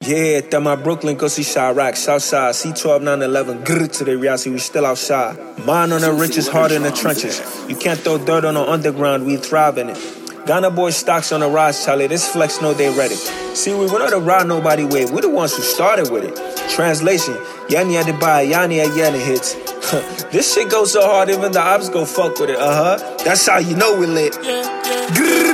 Yeah, that my Brooklyn, go see Chirac, Southside, C12, 911, grr to the reality, we still outside. Mine on the richest, heart in the trenches. You can't throw dirt on the underground, we thrive in it. Ghana boy stocks on the rise, Charlie, this flex know they ready. See, we not to ride nobody with, we the ones who started with it. Translation, Yani had to buy, Yani had Yana hits. This shit goes so hard, even the ops go fuck with it, That's how you know we lit. Grr.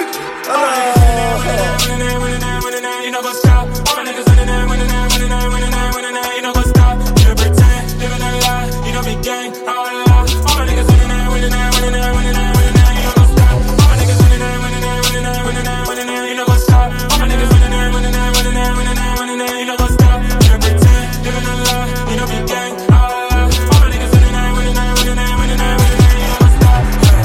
You know go stop. All my niggas winning that, winning that, winning that, winning that, winning that. You know go stop. You pretend, living a lie. You know big gang, I wanna lie. All my niggas winning that, winning that, winning that, winning that, winning that. You know go stop. All my niggas winning that, winning that, winning that, winning that, winning that. You know go stop. All my niggas winning that, winning that, winning that, winning that, winning that. You know go stop. You pretend, living a lie. You know big gang, I wanna lie. All my niggas winning that, winning that, winning that, winning that, winning that. You know go stop.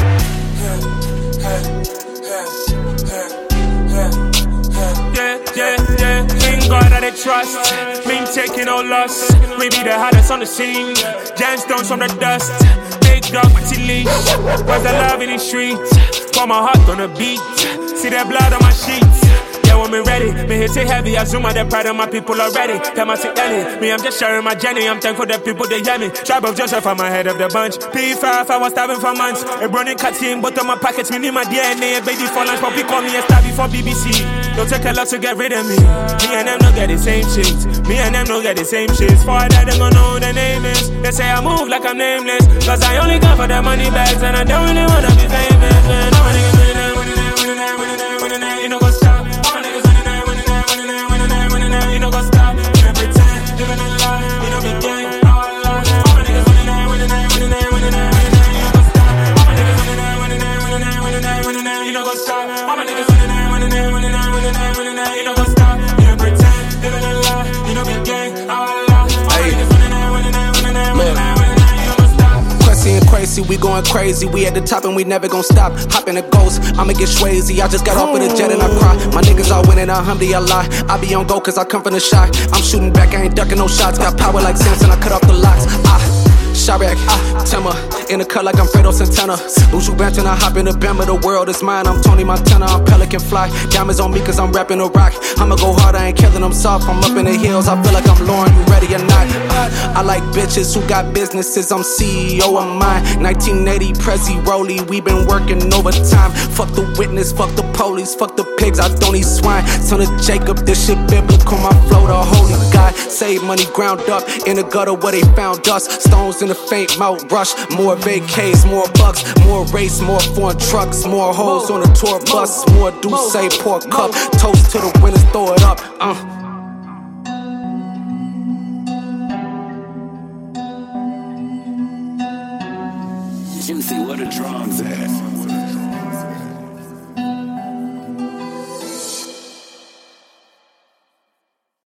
Yeah, in God that they trust. Been taking no loss. We be the hottest on the scene. Gemstones from the dust. Big dog with leash. Where's the love in the streets? Pour my heart on the beat. See that blood on my sheets. Yeah, when me ready, me hit it heavy. I zoom out the pride of my people already. Tell my sick Ellie, me I'm just sharing my journey. I'm thankful that people they hear me. Tribe of Joseph, I'm ahead of the bunch. P5, I was starving for months. A running cut in, but on my pockets, me need my DNA. Baby for lunch, but call me a star before BBC. Don't take a lot to get rid of me. Me and them don't get the same shit. Me and them don't get the same shit. For that, they gon' know who the name is. They say I move like I'm nameless. Cause I only come for the money bags. And I don't really wanna be famous. Man, all my niggas winning that, winning that, winning that, winning that, winning that. You know go stop. All my niggas winning that, winning that, winning that, winning that, winning that. You know go stop. You know pretend, living a lie. You know big gang, I wanna lie. All my niggas winning that, winning that, winning that, winning that, winning that. You know go stop. All my niggas winning that, winning that, winning that, winning that, winning that. You know go stop. All my niggas winning that, winning that, winning that, winning that, winning that. You know go stop. You know pretend, living a lie. You know big gang, I wanna lie. All my niggas winning that, winning that, winning that, winning that, winning that. You know go stop. And crazy, we going crazy. We at the top and we never gon' stop. Hop in the ghost, I'ma get swayzy. I just got off with a jet and I cry. My niggas all winning, alhamdulillah. I be on go cause I come from the shot. I'm shooting back, I ain't ducking no shots. Got power like Samson, I cut off the locks. Chirac, Timmer, in the cut like I'm Fredo Santana. Buju Banton, I hop in the Bama, the world is mine. I'm Tony Montana, I'm Pelican Fly. Diamonds on me cause I'm rapping a rock. I'ma go hard, I ain't killing them soft. I'm up in the hills, I feel like I'm Lauren, you ready or not? I like bitches who got businesses, I'm CEO of mine. 1980 Prezi Rollie, we been working overtime. Fuck the witness, fuck the police, fuck the pigs, I don't eat swine. Son of Jacob, this shit biblical, my flow the holy God. Save money ground up, in the gutter where they found us. Stones in the faint mouth rush, more vacays, more bucks, more race, more foreign trucks, more hoes on the tour bus, more Douce, pour cup, toast to the winners, throw it up. Juicy, where the drums at?